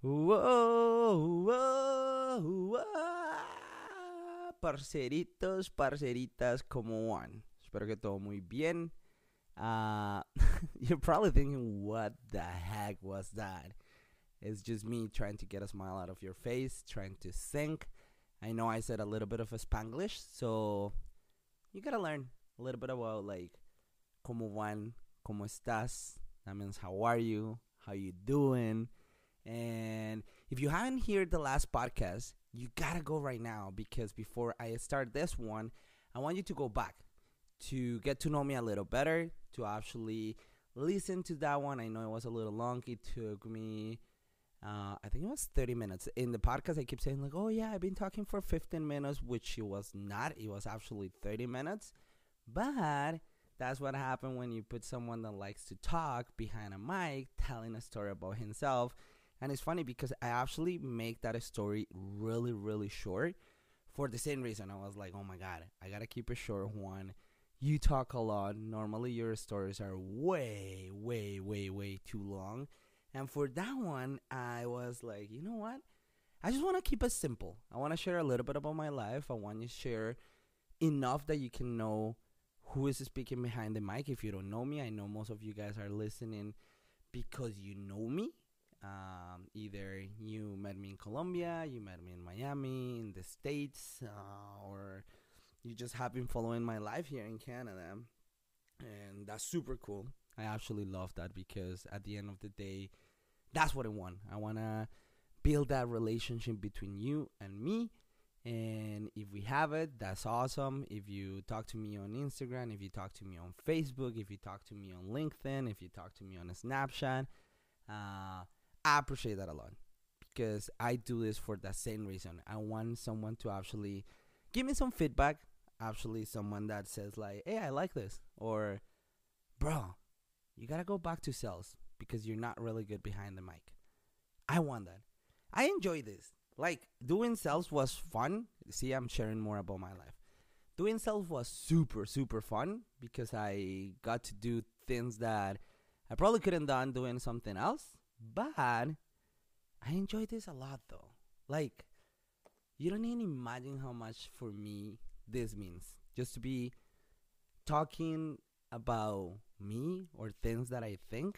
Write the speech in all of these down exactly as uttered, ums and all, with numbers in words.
Whoa, whoa, whoa. Parceritos, parceritas, como van? Espero que todo muy bien. Uh, you're probably thinking, what the heck was that? It's just me trying to get a smile out of your face, trying to think. I know I said a little bit of a Spanglish, so you gotta learn a little bit about like como van, como estás. That means how are you, how you doing. And if you haven't heard the last podcast, you gotta go right now because before I start this one, I want you to go back to get to know me a little better, to actually listen to that one. I know it was a little long. It took me, uh, I think it was thirty minutes. In the podcast, I keep saying, like, oh, yeah, I've been talking for fifteen minutes, which it was not. It was actually thirty minutes. But that's what happened when you put someone that likes to talk behind a mic telling a story about himself. And it's funny because I actually make that story really, really short for the same reason. I was like, oh my God, I got to keep it short. One, you talk a lot. Normally your stories are way, way, way, way too long. And for that one, I was like, you know what? I just want to keep it simple. I want to share a little bit about my life. I want to share enough that you can know who is speaking behind the mic. If you don't know me, I know most of you guys are listening because you know me. Um, either you met me in Colombia, you met me in Miami, in the States, uh, or you just have been following my life here in Canada. And that's super cool. I actually love that because at the end of the day, that's what I want. I want to build that relationship between you and me. And if we have it, that's awesome. If you talk to me on Instagram, if you talk to me on Facebook, if you talk to me on LinkedIn, if you talk to me on a Snapchat, uh, I appreciate that a lot because I do this for the same reason. I want someone to actually give me some feedback. Actually, someone that says like, hey, I like this. Or, bro, you got to go back to sales because you're not really good behind the mic. I want that. I enjoy this. Like, doing sales was fun. See, I'm sharing more about my life. Doing sales was super, super fun because I got to do things that I probably couldn't done doing something else. But I enjoy this a lot, though. Like, you don't even imagine how much for me this means. Just to be talking about me or things that I think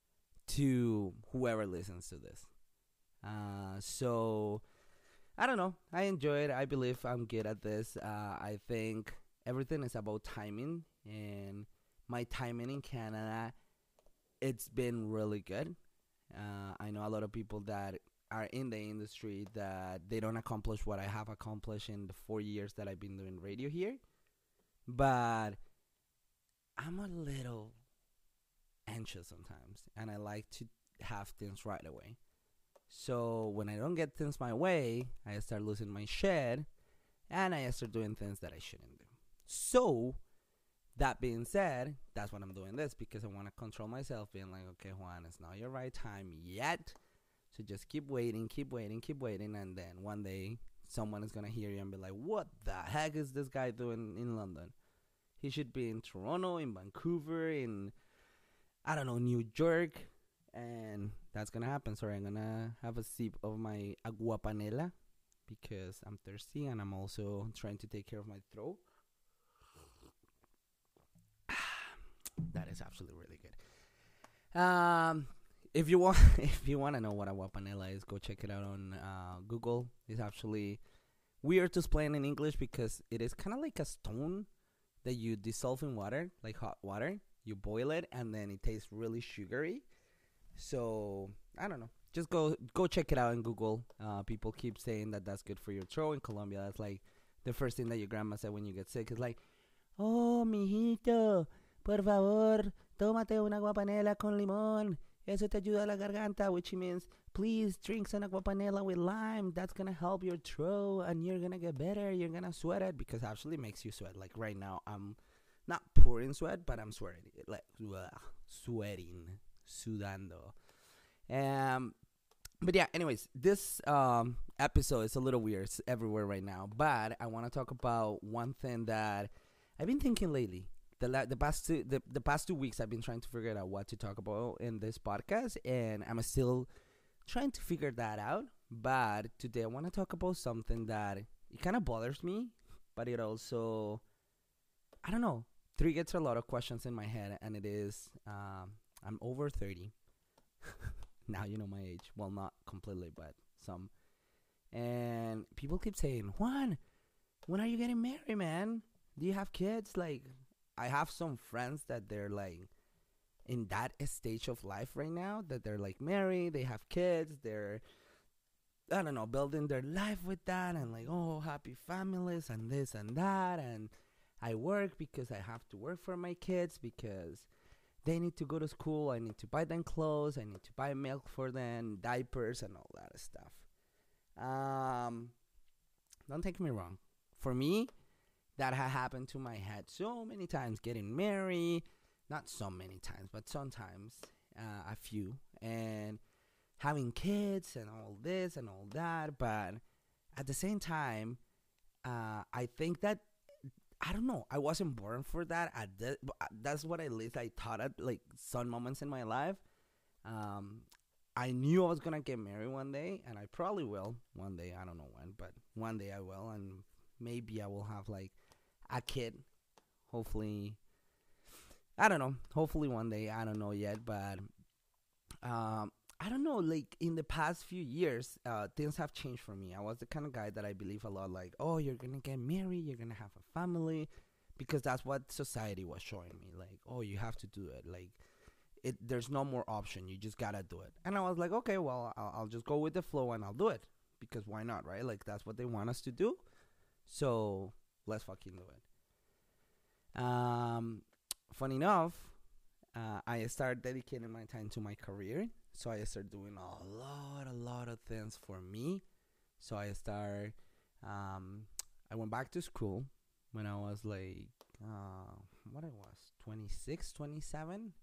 to whoever listens to this. Uh, so, I don't know. I enjoy it. I believe I'm good at this. Uh, I think everything is about timing. And my timing in Canada, it's been really good. Uh, I know a lot of people that are in the industry that they don't accomplish what I have accomplished in the four years that I've been doing radio here. But I'm a little anxious sometimes, and I like to have things right away. So when I don't get things my way, I start losing my shit, and I start doing things that I shouldn't do. So that being said, that's why I'm doing this, because I want to control myself, being like, okay, Juan, it's not your right time yet. So just keep waiting, keep waiting, keep waiting. And then one day, someone is going to hear you and be like, what the heck is this guy doing in London? He should be in Toronto, in Vancouver, in, I don't know, New York. And that's going to happen. Sorry, I'm going to have a sip of my agua panela because I'm thirsty and I'm also trying to take care of my throat. That is absolutely really good. Um, if you want, if you want to know what agua panela is, go check it out on uh, Google. It's actually weird to explain in English because it is kind of like a stone that you dissolve in water, like hot water. You boil it and then it tastes really sugary. So I don't know. Just go go check it out in Google. Uh, people keep saying that that's good for your throat. In Colombia, that's like the first thing that your grandma said when you get sick. It's like, oh, mijito, por favor, tómate una aguapanela con limón. Eso te ayuda a la garganta, which means please drink some aguapanela with lime. That's going to help your throat and you're going to get better. You're going to sweat it because it actually makes you sweat. Like right now, I'm not pouring sweat, but I'm sweating. Like, ugh, sweating, sudando. Um, but yeah, anyways, this um, episode is a little weird. It's everywhere right now. But I want to talk about one thing that I've been thinking lately. The, la- the past two the, the past two weeks I've been trying to figure out what to talk about in this podcast, and I'm still trying to figure that out. But today I want to talk about something that it kind of bothers me, but it also, I don't know, triggers a lot of questions in my head, and it is um, I'm over thirty. Now you know my age. Well, not completely, but some. And people keep saying, Juan, when are you getting married, man? Do you have kids? Like, I have some friends that they're like in that stage of life right now, that they're like married, they have kids, they're, I don't know, building their life with that, and like, oh, happy families and this and that. And I work because I have to work for my kids because they need to go to school. I need to buy them clothes. I need to buy milk for them, diapers, and all that stuff. Um, don't take me wrong. For me, that ha- happened to my head so many times. Getting married, not so many times, but sometimes, uh, a few, and having kids and all this and all that. But at the same time, uh, I think that I don't know. I wasn't born for that. At the, that's what at least I thought at like some moments in my life. Um, I knew I was gonna get married one day, and I probably will one day. I don't know when, but one day I will, and maybe I will have like a kid. Hopefully, I don't know. Hopefully one day. I don't know yet, but um, I don't know. Like in the past few years, uh, things have changed for me. I was the kind of guy that I believe a lot. Like, oh, you're gonna get married, you're gonna have a family, because that's what society was showing me. Like, oh, you have to do it. Like, it. There's no more option. You just gotta do it. And I was like, okay, well, I'll, I'll just go with the flow and I'll do it, because why not, right? Like that's what they want us to do. So let's fucking do it. Um, funny enough, uh, I started dedicating my time to my career. So I started doing a lot, a lot of things for me. So I started, um, I went back to school when I was like, uh, what I was, twenty-six, twenty-seven.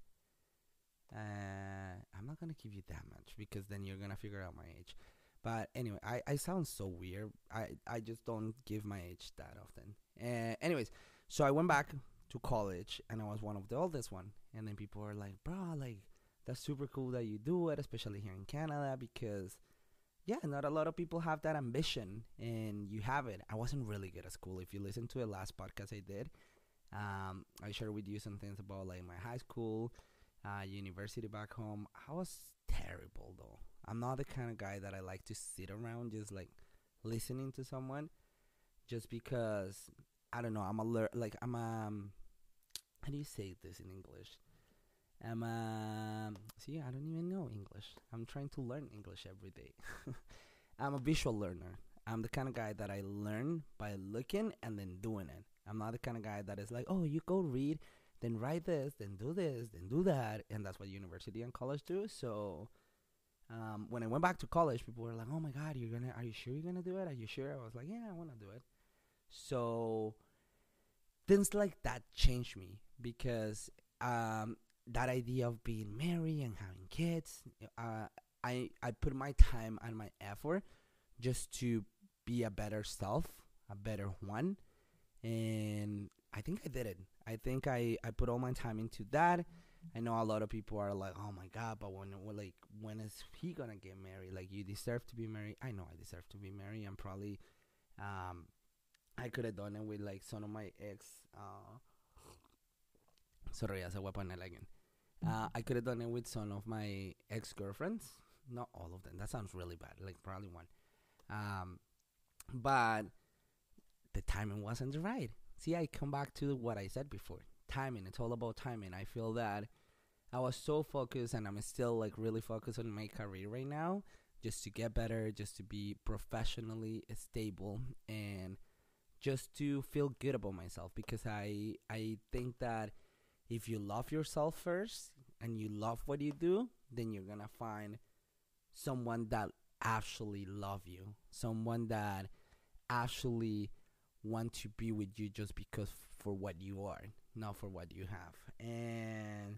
Uh, I'm not going to give you that much because then you're going to figure out my age. But anyway, I, I sound so weird. I, I just don't give my age that often. Uh, anyways, so I went back to college and I was one of the oldest one. And then people were like, bro, like, that's super cool that you do it, especially here in Canada, because, yeah, not a lot of people have that ambition and you have it. I wasn't really good at school. If you listen to the last podcast I did, um, I shared with you some things about like my high school, uh, university back home. I was terrible though. I'm not the kind of guy that I like to sit around just like listening to someone just because I don't know. I'm a lear- like I'm a um, how do you say this in English? I'm a see. I don't even know English. I'm trying to learn English every day. I'm a visual learner. I'm the kind of guy that I learn by looking and then doing it. I'm not the kind of guy that is like, oh, you go read, then write this, then do this, then do that, and that's what university and college do. So um, when I went back to college, people were like, "Oh my God, you're gonna? Are you sure you're gonna do it? Are you sure?" I was like, "Yeah, I wanna do it." So things like that changed me because um, that idea of being married and having kids, uh, I I put my time and my effort just to be a better self, a better one, and I think I did it. I think I I put all my time into that. I know a lot of people are like, "Oh my God!" But when, when like, when is he gonna get married? Like, you deserve to be married. I know I deserve to be married. I'm probably, um, I could have done it with like some of my ex. Uh, sorry, as a weapon again. Uh, I could have done it with some of my ex girlfriends. Not all of them. That sounds really bad. Like probably one. Um, but the timing wasn't right. See, I come back to what I said before. Timing. It's all about timing. I feel that I was so focused, and I'm still like really focused on my career right now, just to get better, just to be professionally stable, and just to feel good about myself. Because I I think that if you love yourself first and you love what you do, then you're gonna find someone that actually love you, someone that actually want to be with you just because for what you are, not for what you have. And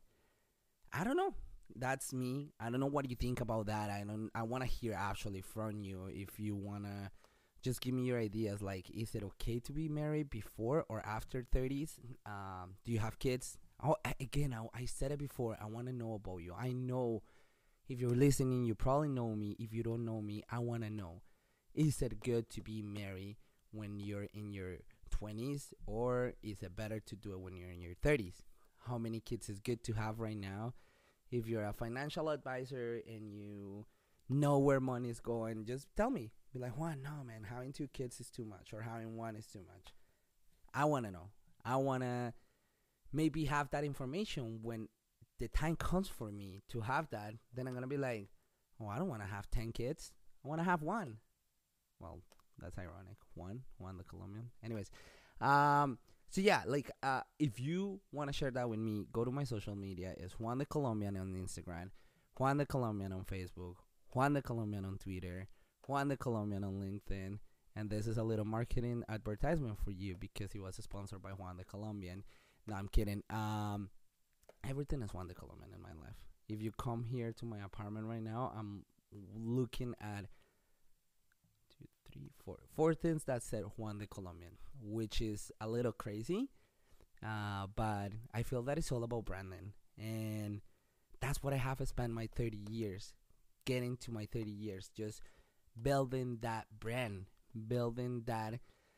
I don't know. That's me. I don't know what you think about that. I don't. I want to hear actually from you. If you wanna, just give me your ideas. Like, is it okay to be married before or after thirties? Um, do you have kids? Oh, again, I, I said it before. I want to know about you. I know If you're listening, you probably know me. If you don't know me, I want to know. Is it good to be married when you're in your twenties, or is it better to do it when you're in your thirties? How many kids is good to have right now? If you're a financial advisor and you know where money is going, just tell me. Be like, Juan, no, man, having two kids is too much, or having one is too much. I want to know. I want to maybe have that information when the time comes for me to have that. Then I'm going to be like, oh, I don't want to have ten kids. I want to have one. Well, that's ironic. One, Juan the Colombian. Anyways, um, so yeah, like, uh, if you want to share that with me, go to my social media. It's Juan the Colombian on Instagram, Juan the Colombian on Facebook, Juan the Colombian on Twitter, Juan the Colombian on LinkedIn. And this is a little marketing advertisement for you because he was sponsored by Juan the Colombian. No, I'm kidding. Um, everything is Juan the Colombian in my life. If you come here to my apartment right now, I'm looking at two, three, four, four things that said Juan the Colombian, which is a little crazy. Uh, but I feel that it's all about branding. And that's what I have spent my thirty years, getting to my thirty years, just building that brand, building that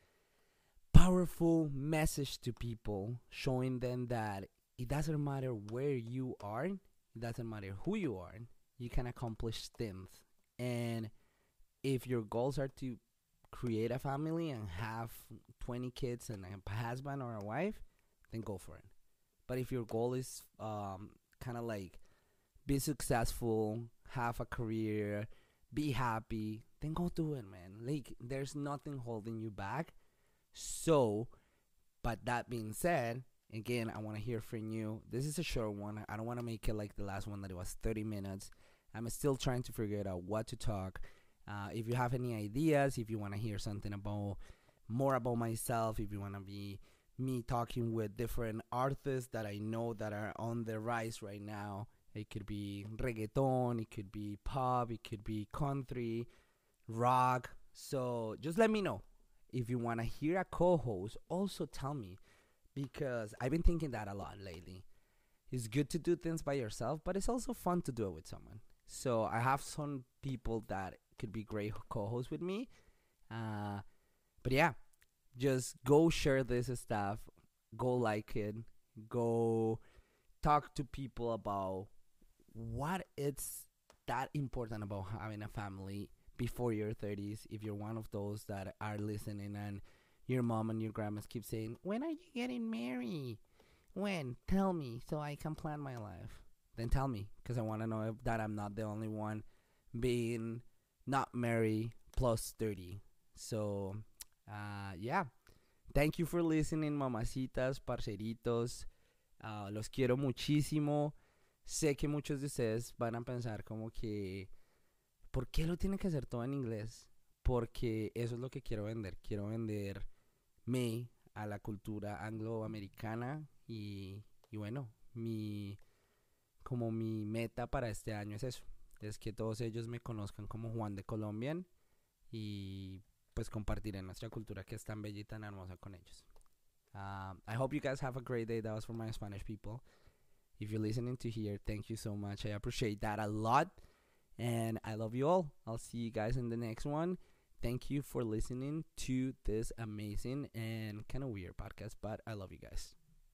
powerful message to people, showing them that it doesn't matter where you are, it doesn't matter who you are, you can accomplish things. And if your goals are to create a family and have twenty kids and a husband or a wife, then go for it. But if your goal is um, kind of like be successful, have a career, be happy, then go do it, man. Like, there's nothing holding you back. So, but that being said, again, I want to hear from you. This is a short one. I don't want to make it like the last one that it was thirty minutes. I'm still trying to figure out what to talk. Uh, if you have any ideas, if you want to hear something about more about myself, if you want to be me talking with different artists that I know that are on the rise right now, it could be reggaeton, it could be pop, it could be country, rock. So just let me know. If you want to hear a co-host, also tell me, because I've been thinking that a lot lately. It's good to do things by yourself, but it's also fun to do it with someone. So I have some people that could be great co-hosts with me. Uh, but yeah, just go share this stuff. Go like it. Go talk to people about what it's that important about having a family before your thirties. If you're one of those that are listening and your mom and your grandmas keep saying, when are you getting married? When? Tell me so I can plan my life. Then tell me, because I want to know if that I'm not the only one being not married plus thirty. So, uh, yeah. Thank you for listening, mamacitas, parceritos. Uh, los quiero muchísimo. Sé que muchos de ustedes van a pensar como que ¿por qué lo tiene que hacer todo en inglés? Porque eso es lo que quiero vender. Quiero venderme a la cultura angloamericana y, y bueno, mi, como mi meta para este año es eso. Es que todos ellos me conozcan como Juan de Colombian y pues compartiré nuestra cultura que es tan bella y tan hermosa con ellos. Um, I hope you guys have a great day. That was for my Spanish people. If you're listening to here, thank you so much. I appreciate that a lot. And I love you all. I'll see you guys in the next one. Thank you for listening to this amazing and kind of weird podcast, but I love you guys.